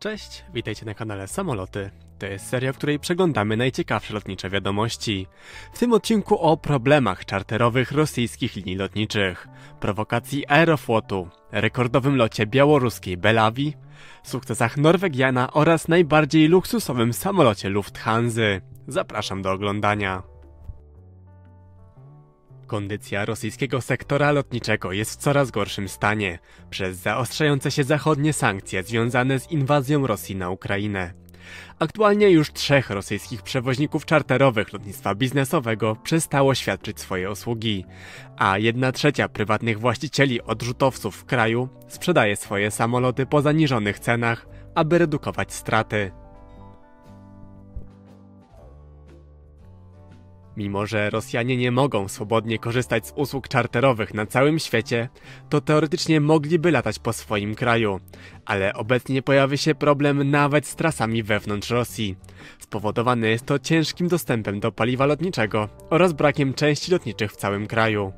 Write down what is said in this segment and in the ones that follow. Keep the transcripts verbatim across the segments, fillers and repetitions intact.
Cześć, witajcie na kanale Samoloty. To jest seria, w której przeglądamy najciekawsze lotnicze wiadomości. W tym odcinku o problemach czarterowych rosyjskich linii lotniczych, prowokacji Aeroflotu, rekordowym locie białoruskiej Belavii, sukcesach Norwegiana oraz najbardziej luksusowym samolocie Lufthansy. Zapraszam do oglądania. Kondycja rosyjskiego sektora lotniczego jest w coraz gorszym stanie przez zaostrzające się zachodnie sankcje związane z inwazją Rosji na Ukrainę. Aktualnie już trzech rosyjskich przewoźników czarterowych lotnictwa biznesowego przestało świadczyć swoje usługi, a jedna trzecia prywatnych właścicieli odrzutowców w kraju sprzedaje swoje samoloty po zaniżonych cenach, aby redukować straty. Mimo że Rosjanie nie mogą swobodnie korzystać z usług czarterowych na całym świecie, to teoretycznie mogliby latać po swoim kraju, ale obecnie pojawi się problem nawet z trasami wewnątrz Rosji. Spowodowane jest to ciężkim dostępem do paliwa lotniczego oraz brakiem części lotniczych w całym kraju.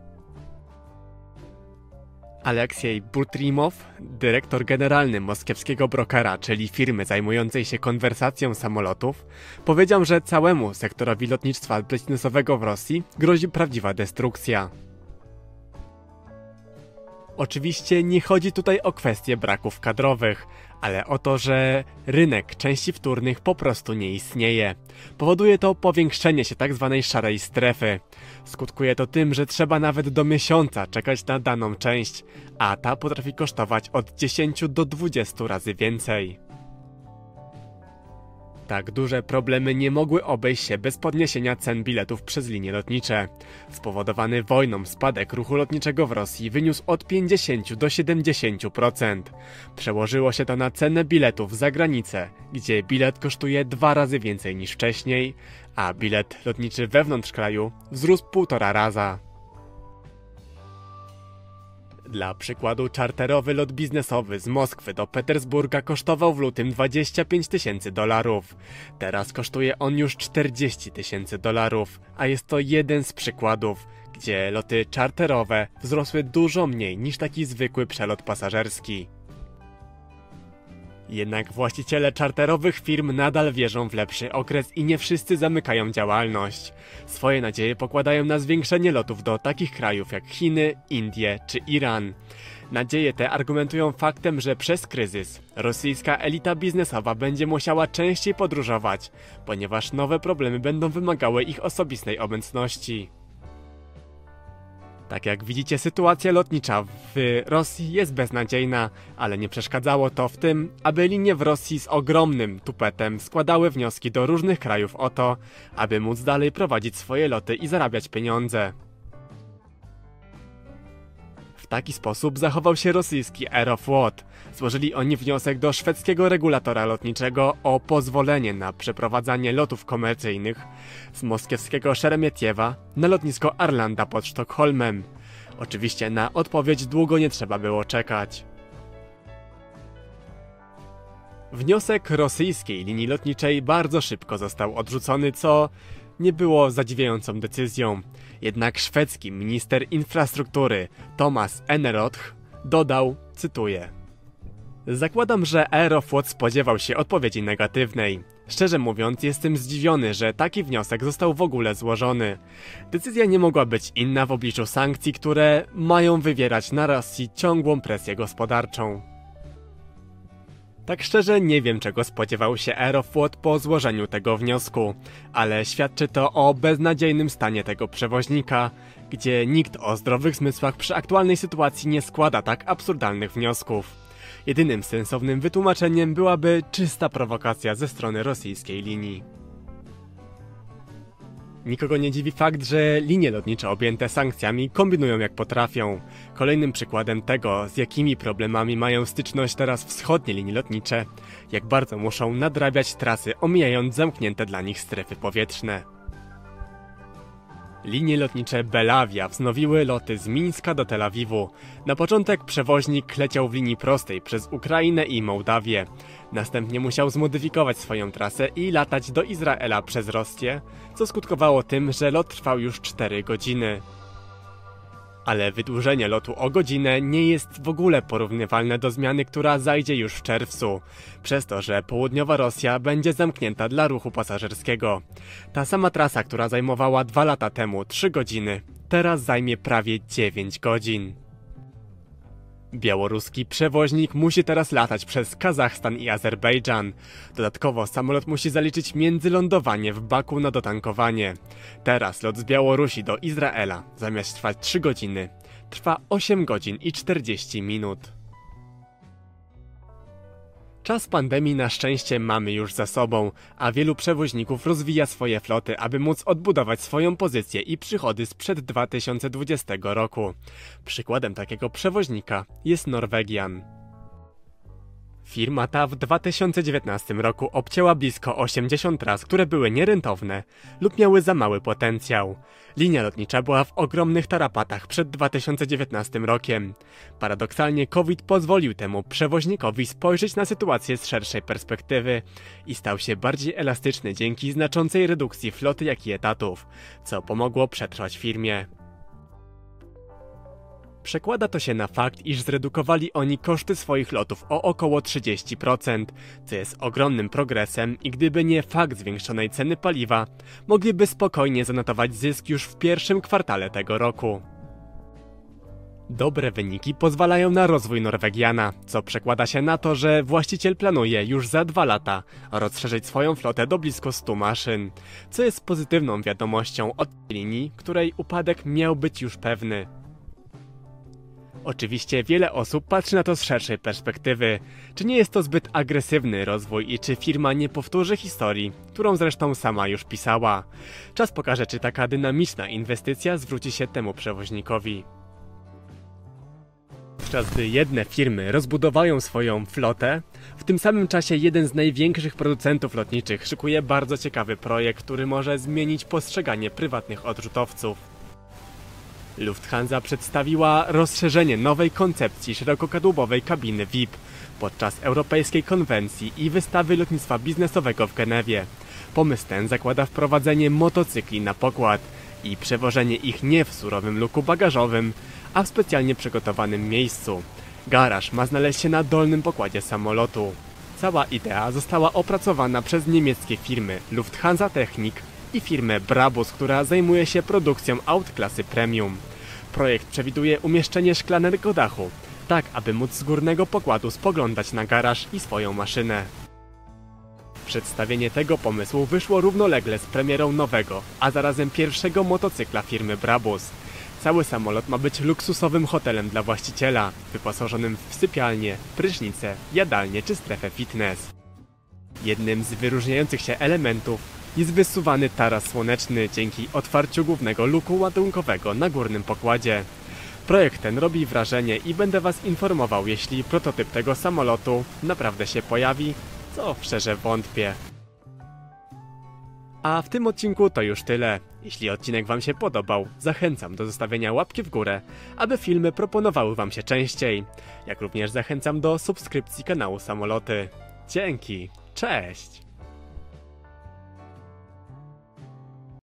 Aleksiej Butrimow, dyrektor generalny moskiewskiego brokera, czyli firmy zajmującej się konwersacją samolotów, powiedział, że całemu sektorowi lotnictwa biznesowego w Rosji grozi prawdziwa destrukcja. Oczywiście nie chodzi tutaj o kwestie braków kadrowych, ale o to, że rynek części wtórnych po prostu nie istnieje. Powoduje to powiększenie się tzw. szarej strefy. Skutkuje to tym, że trzeba nawet do miesiąca czekać na daną część, a ta potrafi kosztować od dziesięciu do dwudziestu razy więcej. Tak duże problemy nie mogły obejść się bez podniesienia cen biletów przez linie lotnicze. Spowodowany wojną spadek ruchu lotniczego w Rosji wyniósł od pięćdziesięciu do siedemdziesięciu procent. Przełożyło się to na cenę biletów za granicę, gdzie bilet kosztuje dwa razy więcej niż wcześniej, a bilet lotniczy wewnątrz kraju wzrósł półtora raza. Dla przykładu czarterowy lot biznesowy z Moskwy do Petersburga kosztował w lutym dwadzieścia pięć tysięcy dolarów. Teraz kosztuje on już czterdzieści tysięcy dolarów, a jest to jeden z przykładów, gdzie loty czarterowe wzrosły dużo mniej niż taki zwykły przelot pasażerski. Jednak właściciele czarterowych firm nadal wierzą w lepszy okres i nie wszyscy zamykają działalność. Swoje nadzieje pokładają na zwiększenie lotów do takich krajów jak Chiny, Indie czy Iran. Nadzieje te argumentują faktem, że przez kryzys rosyjska elita biznesowa będzie musiała częściej podróżować, ponieważ nowe problemy będą wymagały ich osobistej obecności. Tak jak widzicie, sytuacja lotnicza w Rosji jest beznadziejna, ale nie przeszkadzało to w tym, aby linie w Rosji z ogromnym tupetem składały wnioski do różnych krajów o to, aby móc dalej prowadzić swoje loty i zarabiać pieniądze. W taki sposób zachował się rosyjski Aeroflot. Złożyli oni wniosek do szwedzkiego regulatora lotniczego o pozwolenie na przeprowadzanie lotów komercyjnych z moskiewskiego Szeremietiewa na lotnisko Arlanda pod Sztokholmem. Oczywiście na odpowiedź długo nie trzeba było czekać. Wniosek rosyjskiej linii lotniczej bardzo szybko został odrzucony, co nie było zadziwiającą decyzją. Jednak szwedzki minister infrastruktury Thomas Eneroth dodał, cytuję: Zakładam, że Aeroflot spodziewał się odpowiedzi negatywnej. Szczerze mówiąc, jestem zdziwiony, że taki wniosek został w ogóle złożony. Decyzja nie mogła być inna w obliczu sankcji, które mają wywierać na Rosji ciągłą presję gospodarczą. Tak szczerze nie wiem, czego spodziewał się Aeroflot po złożeniu tego wniosku, ale świadczy to o beznadziejnym stanie tego przewoźnika, gdzie nikt o zdrowych zmysłach przy aktualnej sytuacji nie składa tak absurdalnych wniosków. Jedynym sensownym wytłumaczeniem byłaby czysta prowokacja ze strony rosyjskiej linii. Nikogo nie dziwi fakt, że linie lotnicze objęte sankcjami kombinują jak potrafią. Kolejnym przykładem tego, z jakimi problemami mają styczność teraz wschodnie linie lotnicze, jak bardzo muszą nadrabiać trasy, omijając zamknięte dla nich strefy powietrzne. Linie lotnicze Belavia wznowiły loty z Mińska do Tel Awiwu. Na początek przewoźnik leciał w linii prostej przez Ukrainę i Mołdawię. Następnie musiał zmodyfikować swoją trasę i latać do Izraela przez Rosję, co skutkowało tym, że lot trwał już cztery godziny. Ale wydłużenie lotu o godzinę nie jest w ogóle porównywalne do zmiany, która zajdzie już w czerwcu, przez to, że południowa Rosja będzie zamknięta dla ruchu pasażerskiego. Ta sama trasa, która zajmowała dwa lata temu trzy godziny, teraz zajmie prawie dziewięć godzin. Białoruski przewoźnik musi teraz latać przez Kazachstan i Azerbejdżan. Dodatkowo samolot musi zaliczyć międzylądowanie w Baku na dotankowanie. Teraz lot z Białorusi do Izraela, zamiast trwać trzy godziny, trwa osiem godzin i czterdzieści minut. Czas pandemii na szczęście mamy już za sobą, a wielu przewoźników rozwija swoje floty, aby móc odbudować swoją pozycję i przychody sprzed dwa tysiące dwudziestego roku. Przykładem takiego przewoźnika jest Norwegian. Firma ta w dwa tysiące dziewiętnastym roku obcięła blisko osiemdziesiąt tras, które były nierentowne lub miały za mały potencjał. Linia lotnicza była w ogromnych tarapatach przed dwa tysiące dziewiętnastym rokiem. Paradoksalnie COVID pozwolił temu przewoźnikowi spojrzeć na sytuację z szerszej perspektywy i stał się bardziej elastyczny dzięki znaczącej redukcji floty, jak i etatów, co pomogło przetrwać firmie. Przekłada to się na fakt, iż zredukowali oni koszty swoich lotów o około trzydzieści procent, co jest ogromnym progresem i gdyby nie fakt zwiększonej ceny paliwa, mogliby spokojnie zanotować zysk już w pierwszym kwartale tego roku. Dobre wyniki pozwalają na rozwój Norwegiana, co przekłada się na to, że właściciel planuje już za dwa lata rozszerzyć swoją flotę do blisko stu maszyn, co jest pozytywną wiadomością od linii, której upadek miał być już pewny. Oczywiście wiele osób patrzy na to z szerszej perspektywy. Czy nie jest to zbyt agresywny rozwój i czy firma nie powtórzy historii, którą zresztą sama już pisała? Czas pokaże, czy taka dynamiczna inwestycja zwróci się temu przewoźnikowi. Podczas gdy jedne firmy rozbudowają swoją flotę, w tym samym czasie jeden z największych producentów lotniczych szykuje bardzo ciekawy projekt, który może zmienić postrzeganie prywatnych odrzutowców. Lufthansa przedstawiła rozszerzenie nowej koncepcji szerokokadłubowej kabiny V I P podczas Europejskiej Konwencji i Wystawy Lotnictwa Biznesowego w Genewie. Pomysł ten zakłada wprowadzenie motocykli na pokład i przewożenie ich nie w surowym luku bagażowym, a w specjalnie przygotowanym miejscu. Garaż ma znaleźć się na dolnym pokładzie samolotu. Cała idea została opracowana przez niemieckie firmy Lufthansa Technik i firmę Brabus, która zajmuje się produkcją aut klasy premium. Projekt przewiduje umieszczenie szklanego dachu, tak aby móc z górnego pokładu spoglądać na garaż i swoją maszynę. Przedstawienie tego pomysłu wyszło równolegle z premierą nowego, a zarazem pierwszego motocykla firmy Brabus. Cały samolot ma być luksusowym hotelem dla właściciela, wyposażonym w sypialnię, prysznice, jadalnię czy strefę fitness. Jednym z wyróżniających się elementów jest wysuwany taras słoneczny dzięki otwarciu głównego luku ładunkowego na górnym pokładzie. Projekt ten robi wrażenie i będę Was informował, jeśli prototyp tego samolotu naprawdę się pojawi, co szczerze wątpię. A w tym odcinku to już tyle. Jeśli odcinek Wam się podobał, zachęcam do zostawienia łapki w górę, aby filmy proponowały Wam się częściej. Jak również zachęcam do subskrypcji kanału Samoloty. Dzięki, cześć!